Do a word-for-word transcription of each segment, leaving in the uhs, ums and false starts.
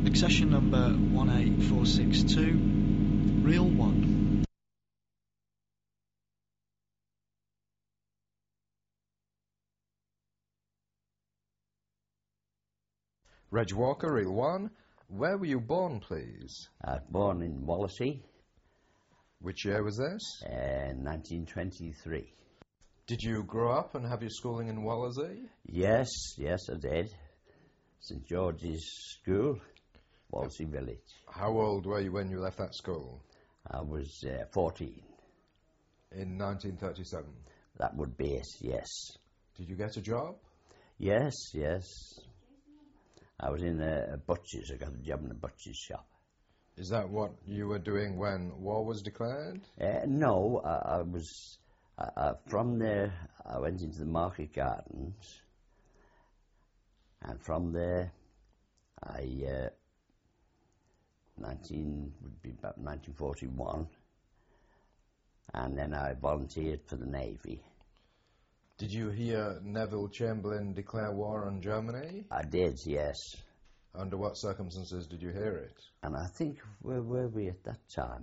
Accession number one eight four six two, reel one. Reg Walker, reel one. Where were you born, please? I was born in Wallasey. Which year was this? Uh, nineteen twenty-three. Did you grow up and have your schooling in Wallasey? Yes, yes, I did. St George's School, Wallasey Village. How old were you when you left that school? I was uh, fourteen. In nineteen thirty-seven? That would be it, yes. Did you get a job? Yes, yes. I was in a, a butcher's. I got a job in a butcher's shop. Is that what you were doing when war was declared? Uh, no, I, I was... Uh, uh, from there, I went into the market gardens, and from there, I uh, nineteen would be about nineteen forty-one, and then I volunteered for the Navy. Did you hear Neville Chamberlain declare war on Germany? I did, yes. Under what circumstances did you hear it? And I think, where were we at that time?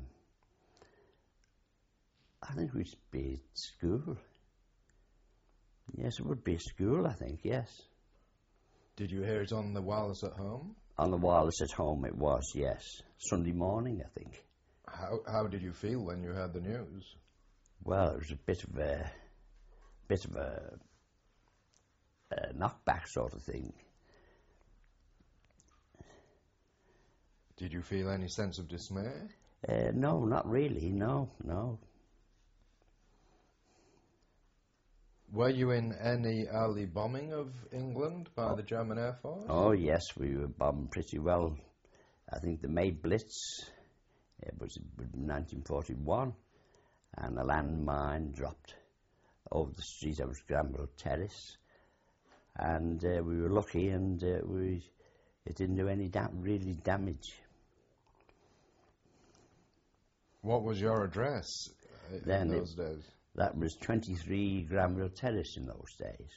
I think we'd be at school. Yes, it would be school, I think, yes. Did you hear it on the wireless at home? On the wireless at home it was, yes. Sunday morning, I think. How how did you feel when you heard the news? Well, it was a bit of a bit of a, a knockback sort of thing. Did you feel any sense of dismay? Uh, no, not really, no, no. Were you in any early bombing of England by oh. the German Air Force? Oh, yes, we were bombed pretty well. I think the May Blitz, it was nineteen forty-one, and a landmine dropped over the street of Granville Terrace, and uh, we were lucky, and uh, we it didn't do any da really damage. What was your address in then those it, days? That was twenty-three Granville Terrace in those days.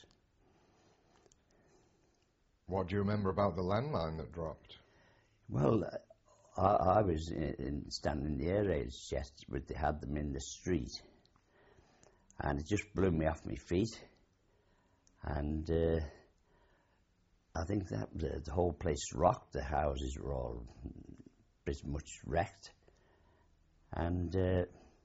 What do you remember about the landmine that dropped? Well, I, I was in, in standing in the air raid chest, but they had them in the street, and it just blew me off my feet, and uh, I think that the, the whole place rocked. The houses were all pretty much wrecked, and uh,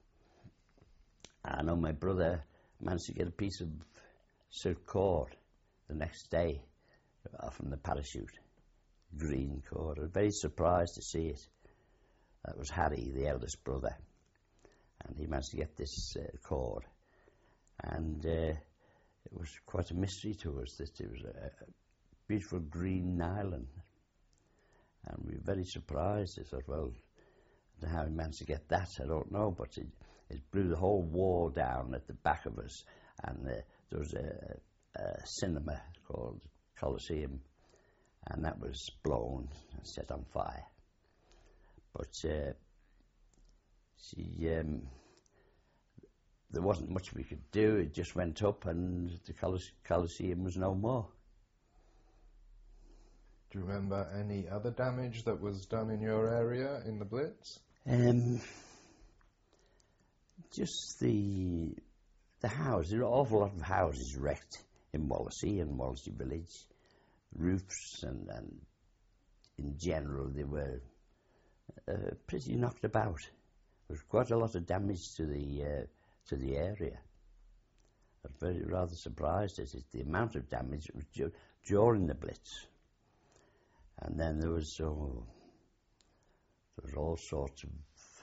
I know my brother managed to get a piece of silk cord the next day from the parachute, green cord. I was very surprised to see it. That was Harry, the eldest brother, and he managed to get this uh, cord, and uh, it was quite a mystery to us that it was a, a beautiful green nylon, and we were very surprised. I thought, well, how he managed to get that, I don't know, but it, it blew the whole wall down at the back of us, and uh, there was a, a cinema called Coliseum, and that was blown and set on fire. But uh, she, um, there wasn't much we could do. It just went up, and the Colise Coliseum was no more. Do you remember any other damage that was done in your area in the Blitz? Um, just the the house. There were an awful lot of houses wrecked in Wallasey and Wallasey Village. Roofs and, and in general they were uh, pretty knocked about. There was quite a lot of damage to the uh, to the area. I was very rather surprised at it, the amount of damage that was du during the Blitz. And then there was oh, there was all sorts of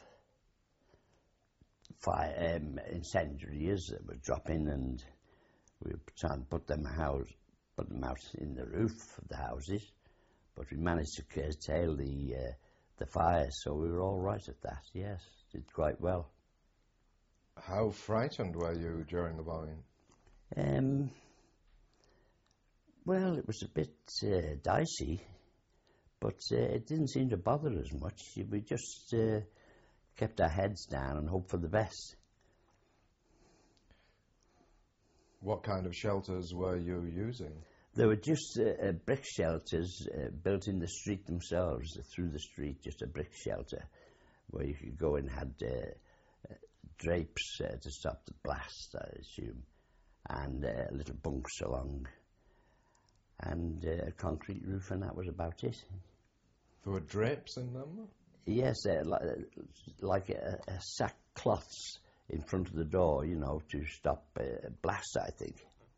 fire um, incendiaries that were dropping, and we were trying to put them house put them out in the roof of the houses, but we managed to curtail the uh, the fire, so we were all right at that. Yes, did quite well. How frightened were you during the bombing? Um, well, it was a bit uh, dicey, but uh, it didn't seem to bother us much. We just uh, kept our heads down and hoped for the best. What kind of shelters were you using? They were just uh, uh, brick shelters uh, built in the street themselves, through the street, just a brick shelter where you could go and had uh, uh, drapes uh, to stop the blast, I assume, and uh, little bunks along, and uh, a concrete roof, and that was about it. There were drapes in them? Yes, uh, like, like a, a sack cloths in front of the door, you know, to stop uh, blast, I think.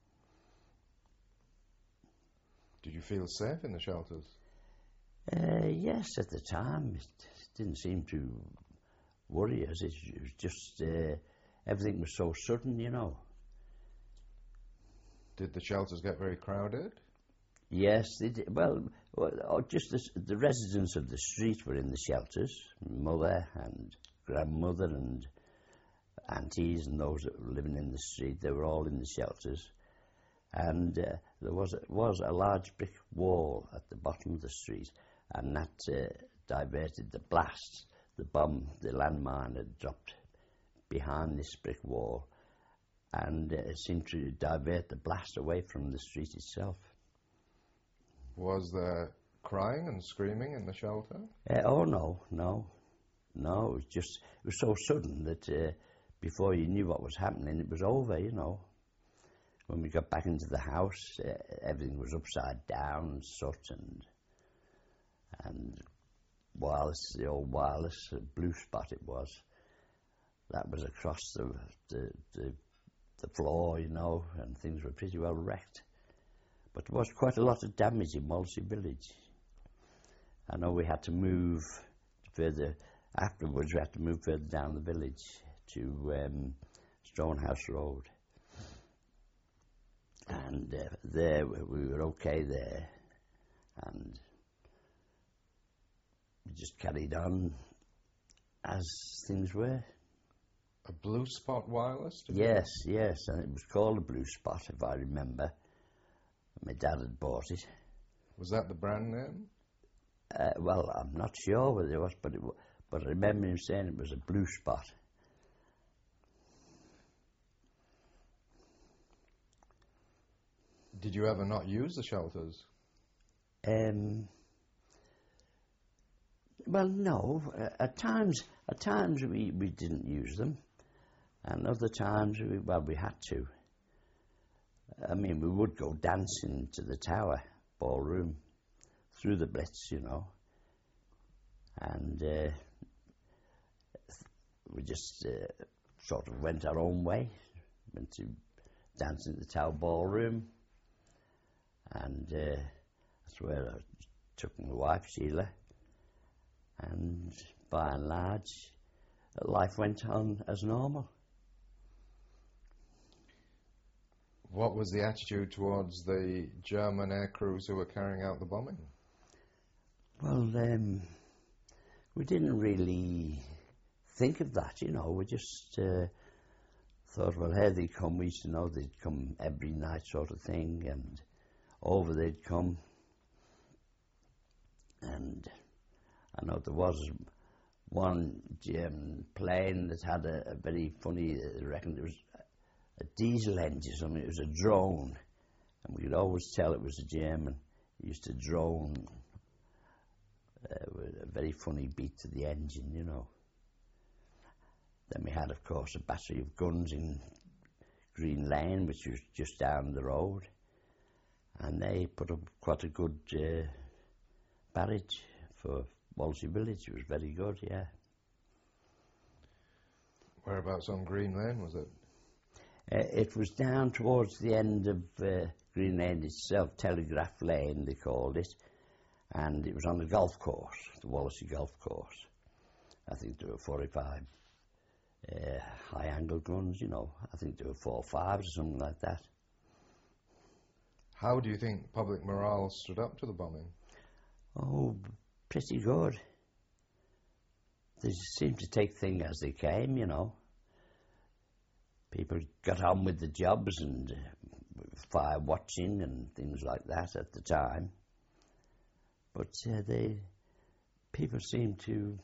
Did you feel safe in the shelters? Uh, yes, at the time. It didn't seem to worry us. It was just, uh, everything was so sudden, you know. Did the shelters get very crowded? Yes, they did. Well, well just the, the residents of the street were in the shelters. Mother and grandmother and aunties and those that were living in the street, they were all in the shelters. And uh, there was a, was a large brick wall at the bottom of the street, and that uh, diverted the blast. The bomb, the landmine had dropped behind this brick wall, and uh, seemed to divert the blast away from the street itself. Was there crying and screaming in the shelter? Uh, oh no, no, no. It was just it was so sudden that uh, before you knew what was happening, it was over. You know. When we got back into the house, uh, everything was upside down and soot and and wireless, the old wireless uh, blue spot it was. That was across the, the the the floor, you know, and things were pretty well wrecked. But there was quite a lot of damage in Wallasey Village. I know we had to move further afterwards. We had to move further down the village to um, Stonehouse Road. And uh, there we were okay there, and we just carried on as things were. A Blue Spot wireless? Yes, yes, and it was called a Blue Spot, if I remember. My dad had bought it. Was that the brand name? Uh, well, I'm not sure whether it was, but it w- but I remember him saying it was a Blue Spot. Did you ever not use the shelters? Um, well, no. Uh, at times, at times we, we didn't use them, and other times we well we had to. I mean, we would go dancing to the Tower ballroom through the Blitz, you know, and uh, we just uh, sort of went our own way. Went to dance in the Tower ballroom. And uh, that's where I took my wife, Sheila. And by and large, life went on as normal. What was the attitude towards the German air crews who were carrying out the bombing? Well, um, we didn't really think of that, you know. We just uh, thought, well, here they come. We used to know they'd come every night sort of thing, and over they'd come. And I know there was one German plane that had a, a very funny, I reckon it was a diesel engine or something. It was a drone, and we could always tell it was a German. It used to drone uh, with a very funny beat to the engine, you know. Then we had, of course, a battery of guns in Green Lane, which was just down the road. And they put up quite a good uh, barrage for Wallasey Village. It was very good, yeah. Whereabouts on Green Lane was it? Uh, it was down towards the end of uh, Green Lane itself, Telegraph Lane they called it, and it was on the golf course, the Wallasey Golf Course. I think there were forty-five uh, high-angle guns, you know. I think there were four fives or something like that. How do you think public morale stood up to the bombing? Oh, pretty good. They seemed to take things as they came, you know. People got on with the jobs and uh, fire watching and things like that at the time. But uh, they, people seemed to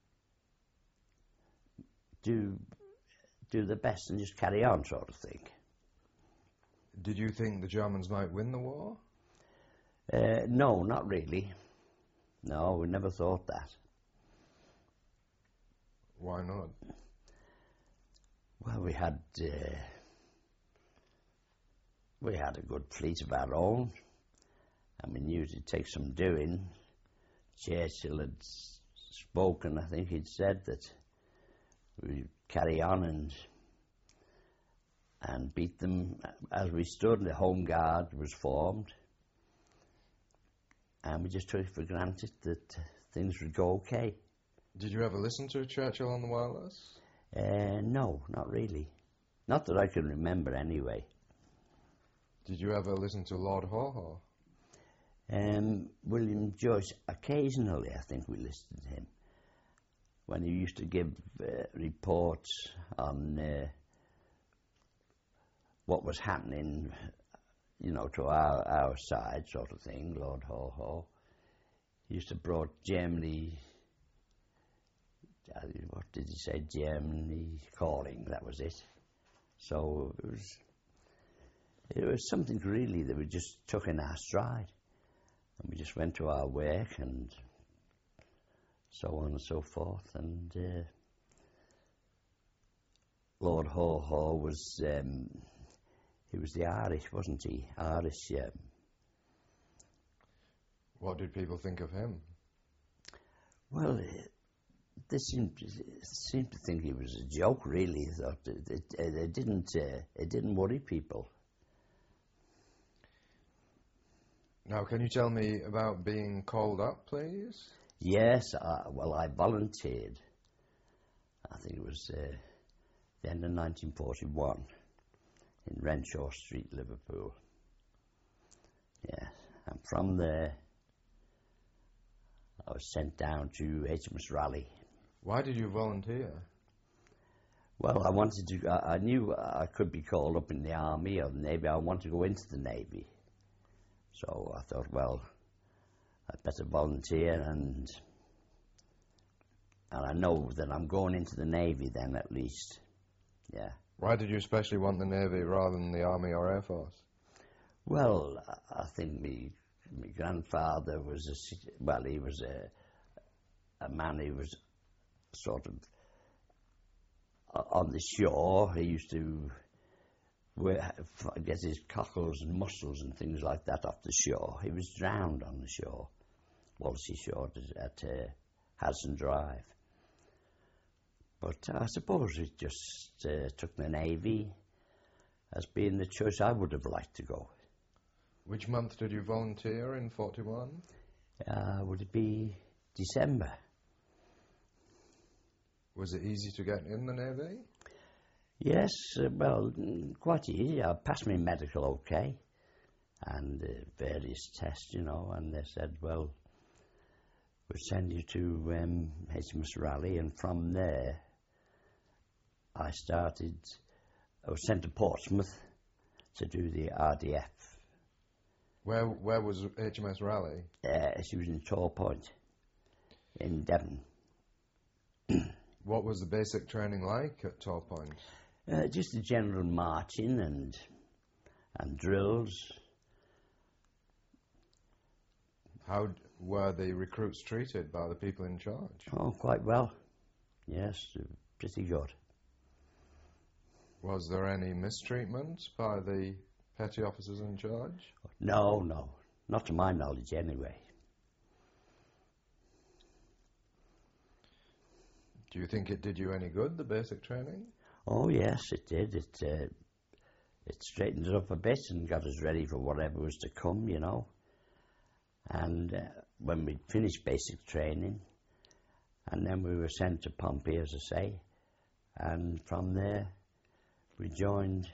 do do the best and just carry on, sort of thing. Did you think the Germans might win the war? Uh, no, not really. No, we never thought that. Why not? Well, we had uh, we had a good fleet of our own, and we knew it'd take some doing. Churchill had spoken, I think he'd said that we'd carry on and and beat them as we stood. The Home Guard was formed, and we just took it for granted that things would go okay. Did you ever listen to Churchill on the wireless? Uh, no, not really. Not that I can remember anyway. Did you ever listen to Lord Haw Haw? Um, William Joyce, occasionally I think we listened to him when he used to give uh, reports on uh, what was happening, you know, to our, our side sort of thing, Lord Haw Haw. He used to brought Germany, what did he say, Germany calling, that was it. So it was, it was something really that we just took in our stride. And we just went to our work and so on and so forth. And uh, Lord Haw Haw was, um, he was the Irish, wasn't he? Irish. Um, What did people think of him? well, uh, they seemed, seemed to think he was a joke, really. They thought it, it, it, didn't, uh, it didn't worry people. Now, can you tell me about being called up, please? Yes, I, well, I volunteered. I think it was uh, the end of nineteen forty-one in Renshaw Street, Liverpool. Yes, and from there I was sent down to H M S Raleigh. Why did you volunteer? Well, I wanted to, I, I knew I could be called up in the Army or the Navy. I wanted to go into the Navy. So I thought, well, I'd better volunteer, and and I know that I'm going into the Navy then, at least. Yeah. Why did you especially want the Navy rather than the Army or Air Force? Well, I think me, my grandfather was a, well, he was a, a man who was sort of on the shore. He used to get his cockles and mussels and things like that off the shore. He was drowned on the shore, Wallasey Shore at uh, Hudson Drive. But I suppose it just uh, took the Navy as being the choice I would have liked to go. Which month did you volunteer in forty-one? Uh, would it be December? Was it easy to get in the Navy? Yes, uh, well, quite easy. I passed my medical okay and uh, various tests, you know, and they said, well, we'll send you to um, H M S Raleigh, and from there I started, I was sent to Portsmouth to do the R D F. Where where was H M S Raleigh? Uh, she was in Tor Point in Devon. What was the basic training like at Tor Point? Uh, just the general marching and and drills. How d- were the recruits treated by the people in charge? Oh, quite well. Yes, pretty good. Was there any mistreatment by the petty officers in charge? No, no, not to my knowledge anyway. Do you think it did you any good, the basic training? Oh yes, it did. It uh, it straightened us up a bit and got us ready for whatever was to come, you know. And uh, when we finished basic training, and then we were sent to Pompey, as I say, and from there we joined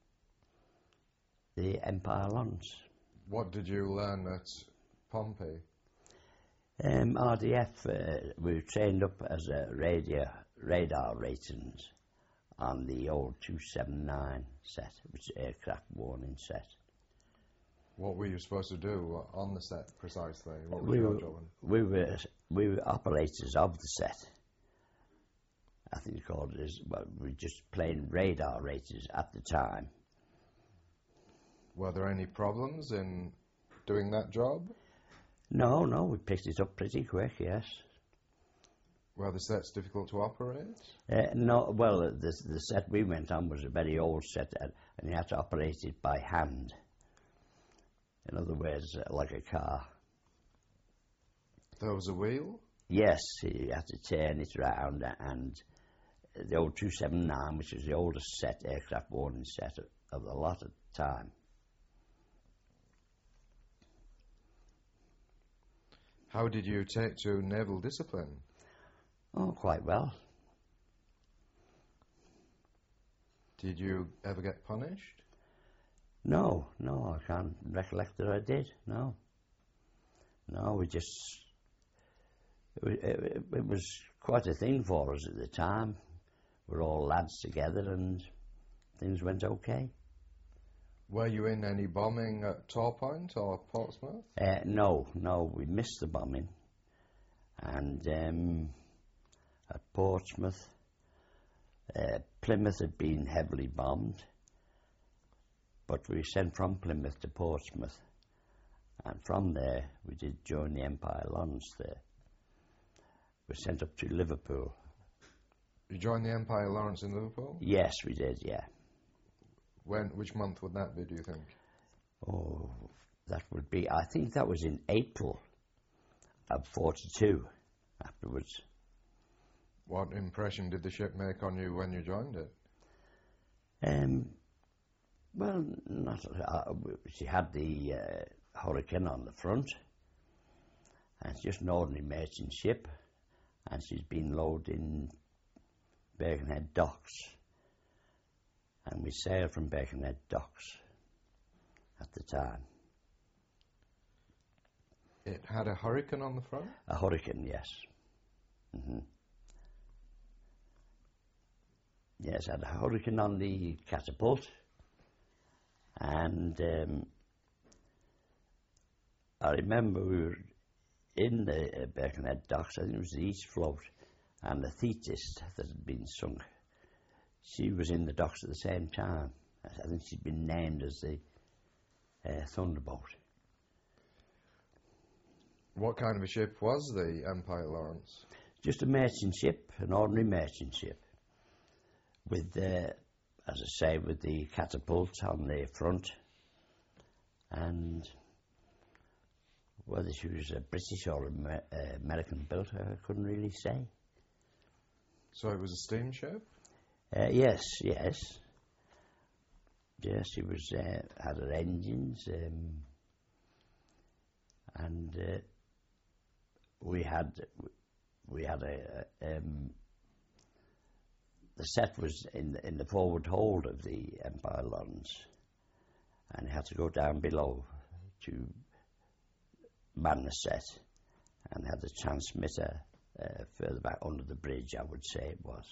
the Empire Lawrence. What did you learn at Pompey? Um, R D F, uh, we were trained up as a radio, radar ratings on the old two seventy-nine set, which is aircraft warning set. What were you supposed to do on the set precisely? What was We your were, job? we were we were operators of the set. I think you called it as, well, we were just plain radar ratings at the time. Were there any problems in doing that job? No, no, we picked it up pretty quick, yes. Were the sets difficult to operate? Uh, no, well, the, the set we went on was a very old set, uh, and you had to operate it by hand. In other words, uh, like a car. There was a wheel? Yes, you had to turn it round, and the old two seventy-nine, which was the oldest set, aircraft warning set of, of the lot at the time. How did you take to naval discipline? Oh, quite well. Did you ever get punished? No, no, I can't recollect that I did, no. No, we just... It, it, it was quite a thing for us at the time. We were all lads together and things went okay. Were you in any bombing at Torpoint or Portsmouth? Uh, no, no, we missed the bombing. And um, at Portsmouth, uh, Plymouth had been heavily bombed, but we were sent from Plymouth to Portsmouth, and from there we did join the Empire Lawrence there. We were sent up to Liverpool. You joined the Empire Lawrence in Liverpool? Yes, we did, yeah. When? Which month would that be, do you think? Oh, that would be, I think that was in April of forty-two afterwards. What impression did the ship make on you when you joined it? Um, well, not, uh, she had the uh, Hurricane on the front, and it's just an ordinary merchant ship, and she's been loaded in Birkenhead docks, and we sailed from Birkenhead docks at the time. It had a Hurricane on the front? A Hurricane, yes. Mm-hmm. Yes, I had a Hurricane on the catapult, and um, I remember we were in the uh, Birkenhead docks. I think it was the East Float, and the Thetis that had been sunk, she was in the docks at the same time. I think she'd been named as the uh, Thunderbolt. What kind of a ship was the Empire Lawrence? Just a merchant ship, an ordinary merchant ship, with, uh, as I say, with the catapult on the front, and whether she was a British or Amer uh, American built, I couldn't really say. So it was a steamship? Uh, yes, yes. Yes, she was, uh, had her engines, um, and uh, we had, we had a, um, the set was in the, in the forward hold of the Empire Lawrence, and you had to go down below to man the set, and had a transmitter uh, further back under the bridge, I would say it was.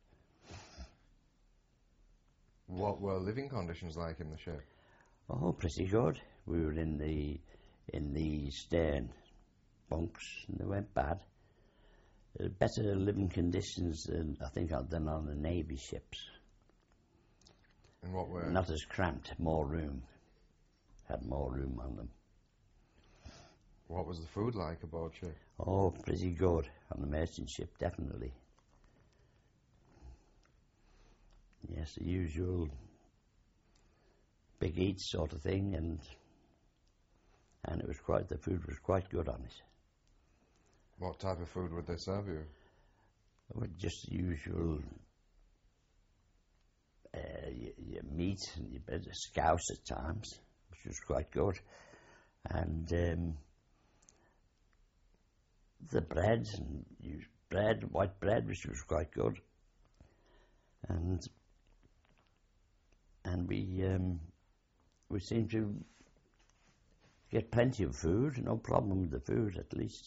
What were living conditions like in the ship? Oh, pretty good. We were in the in the stern bunks, and they weren't bad. Uh, better living conditions than I think than on the Navy ships. In what way? Not as cramped, more room. Had more room on them. What was the food like aboard ship? Oh, pretty good on the merchant ship, definitely. Yes, the usual big eats sort of thing, and and it was quite, the food was quite good on it. What type of food would they serve you? Well, just the usual uh, your, your meat and your bit of scouse at times, which was quite good, and um, the bread, and used bread, white bread, which was quite good, and and we um, we seemed to get plenty of food, no problem with the food at least.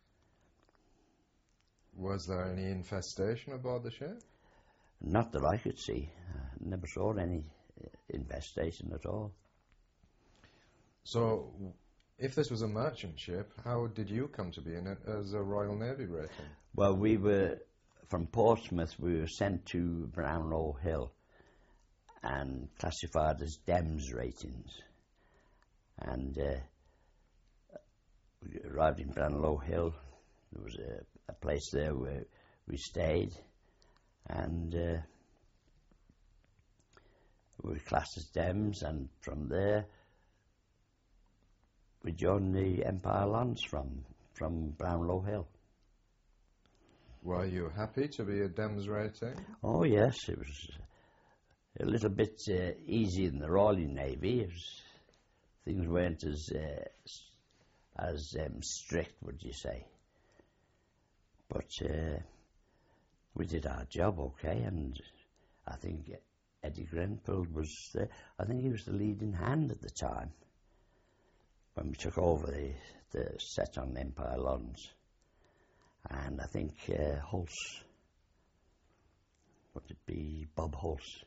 Was there any infestation aboard the ship? Not that I could see. I never saw any infestation at all. So, if this was a merchant ship, how did you come to be in it as a Royal Navy rating? Well, we were, from Portsmouth, we were sent to Brownlow Hill and classified as D E M S ratings. And uh, we arrived in Brownlow Hill. There was a, a place there where we stayed, and uh, we were classed as Dems, and from there we joined the Empire Lons from, from Brownlow Hill. Were you happy to be a Dems rating? Oh yes, it was a little bit uh, easier than the Royal Navy. It was, things weren't as uh, as um, strict, would you say? But uh, we did our job okay, and I think Eddie Grenfell was, uh, I think he was the leading hand at the time when we took over the, the set on Empire Lons. And I think uh, Hulse, would it be Bob Hulse?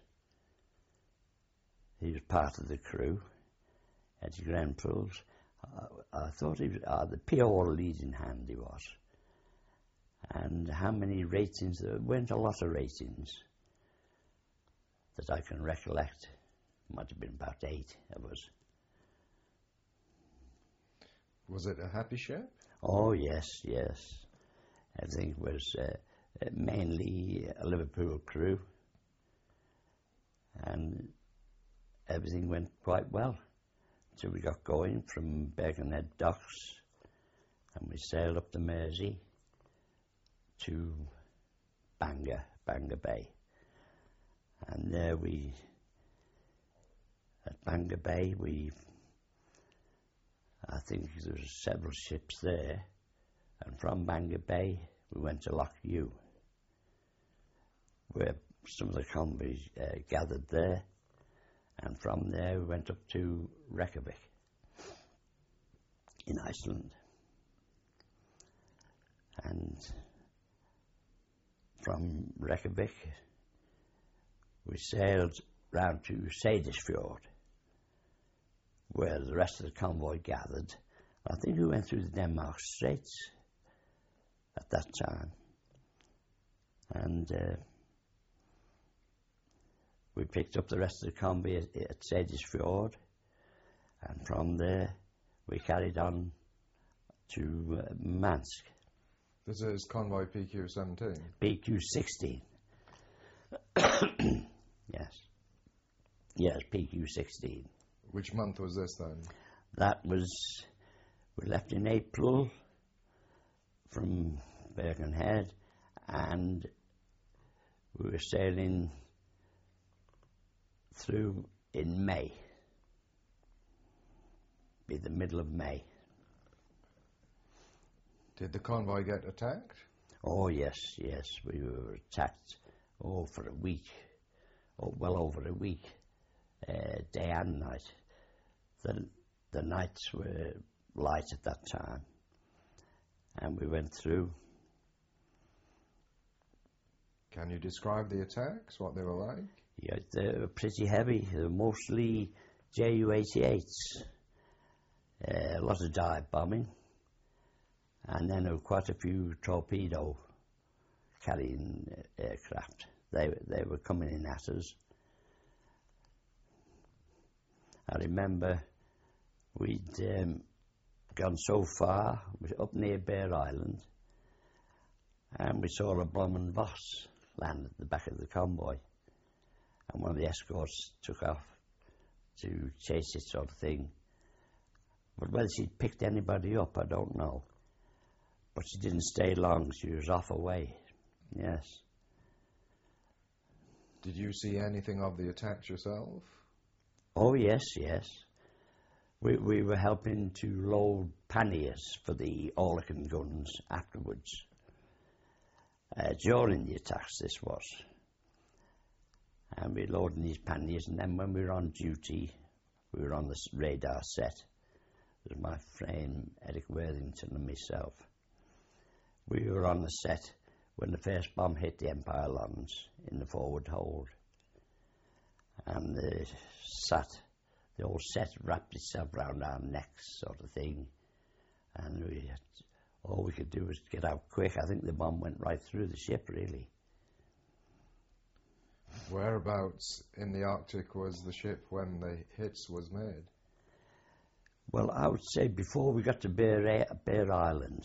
He was part of the crew. Eddie Grenfell's, uh, I thought he was uh, the pure leading hand he was. And how many ratings? There weren't a lot of ratings that I can recollect. Might have been about eight of us. Was it a happy ship? Oh yes, yes. Everything was uh, mainly a Liverpool crew, and everything went quite well until we got going from Birkenhead docks, and we sailed up the Mersey to Bangor, Bangor Bay. And there we, at Bangor Bay, we, I think there were several ships there, and from Bangor Bay we went to Loch Ewe, where some of the convoys uh, gathered there, and from there we went up to Reykjavik in Iceland. And from Reykjavik we sailed round to Seyðisfjord, where the rest of the convoy gathered. I think we went through the Denmark Straits at that time, and uh, we picked up the rest of the convoy at, at Seyðisfjord, and from there we carried on to uh, Mansk. This is convoy P Q seventeen? P Q sixteen. Yes. Yes, P Q sixteen. Which month was this then? That was, we left in April from Birkenhead, and we were sailing through in May, be the middle of May. Did the convoy get attacked? Oh yes, yes, we were attacked oh for a week, oh well over a week, uh, day and night. The the nights were light at that time, and we went through. Can you describe the attacks, what they were like? Yeah, they were pretty heavy. They were mostly J U eighty-eights, uh, a lot of dive bombing, and then there were quite a few torpedo carrying uh, aircraft. They they were coming in at us. I remember we'd um, gone so far, we were up near Bear Island, and we saw a Blommen Voss land at the back of the convoy, and one of the escorts took off to chase it, sort of thing. But whether she'd picked anybody up, I don't know. But she didn't stay long, she was off away, yes. Did you see anything of the attacks yourself? Oh yes, yes. We we were helping to load panniers for the Oerlikon guns afterwards. Uh, during the attacks this was. And we were loading these panniers, and then when we were on duty, we were on the radar set. It was my friend Eric Worthington and myself. We were on the set when the first bomb hit the Empire Lons in the forward hold. And the sat, the whole set wrapped itself round our necks, sort of thing. And we had, all we could do was get out quick. I think the bomb went right through the ship, really. Whereabouts in the Arctic was the ship when the hits was made? Well, I would say before we got to Bear, Bear Island,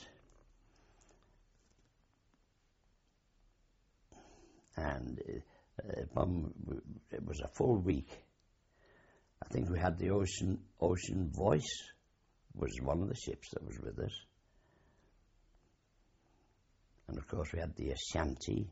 and uh, Mum, it was a full week. I think we had the Ocean Ocean Voice, was one of the ships that was with us. And of course we had the Ashanti.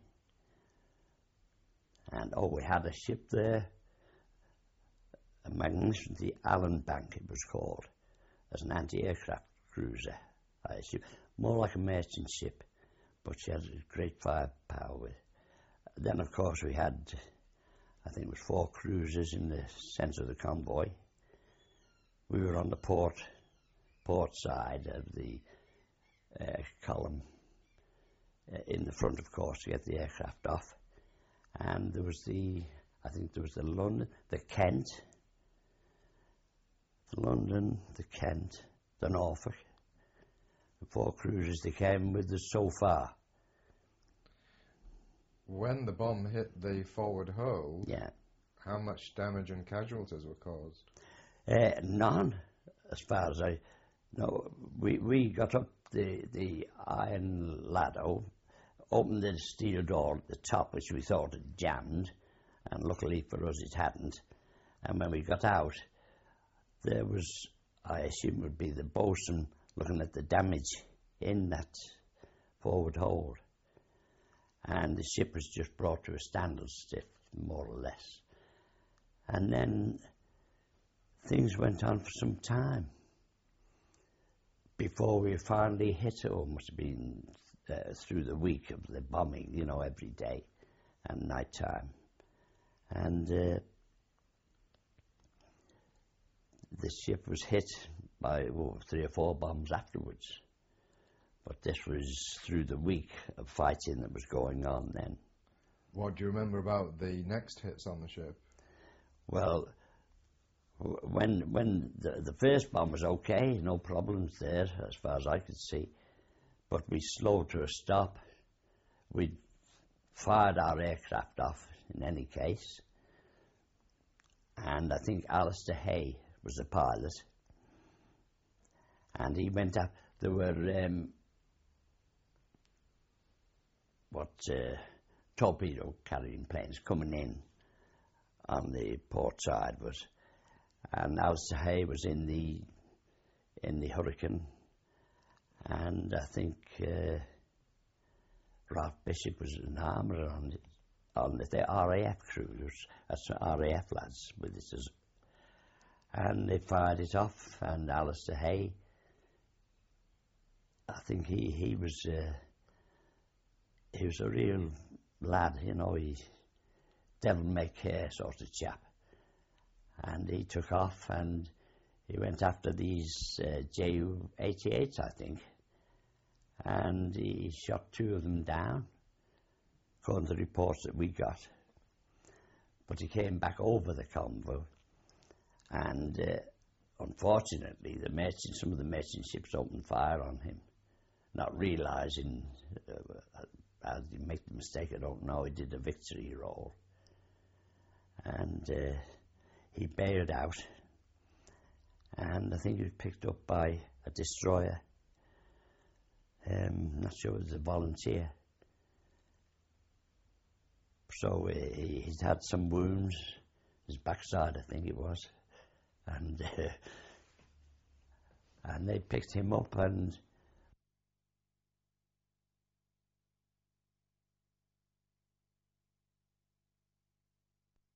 And oh, we had a ship there, a magnificent, the Allen Bank it was called, as an anti-aircraft cruiser, I assume. More like a merchant ship, but she had great firepower with. Then of course we had, I think it was four cruisers in the centre of the convoy. We were on the port, port side of the uh, column, uh, in the front of course to get the aircraft off. And there was the, I think there was the London, the Kent, the London, the Kent, the Norfolk. The four cruisers they came with us so far. When the bomb hit the forward hold, Yeah. how much damage and casualties were caused? Uh, none, as far as I know. We we got up the the iron ladder, opened the steel door at the top, which we thought had jammed, and luckily for us it hadn't. And when we got out, there was, I assume it would be the bosun looking at the damage in that forward hold. And the ship was just brought to a standstill, more or less. And then things went on for some time before we finally hit it. Or must have been uh, through the week of the bombing, you know, every day and night time. And uh, the ship was hit by oh, three or four bombs afterwards. But this was through the week of fighting that was going on then. What do you remember about the next hits on the ship? Well, when when the, the first bomb was okay, no problems there as far as I could see, but we slowed to a stop. We fired our aircraft off in any case, and I think Alistair Hay was the pilot, and he went up. There were um, what uh, torpedo carrying planes coming in on the port side was, and Alistair Hay was in the in the Hurricane, and I think uh, Ralph Bishop was an armourer on the, on the, the R A F cruisers. That's R A F lads with us, and they fired it off. And Alistair Hay, I think he he was. Uh, He was a real lad, you know, he devil-may-care sort of chap. And he took off and he went after these uh, J U eighty-eights, I think. And he shot two of them down, according to the reports that we got. But he came back over the convoy. And uh, unfortunately, the merchant, some of the merchant ships opened fire on him, not realising... Uh, How did he make the mistake? I don't know. He did a victory roll. And uh, he bailed out. And I think he was picked up by a destroyer. Um, not sure it was a volunteer. So uh, he, he's had some wounds. His backside, I think it was. And, uh, and they picked him up and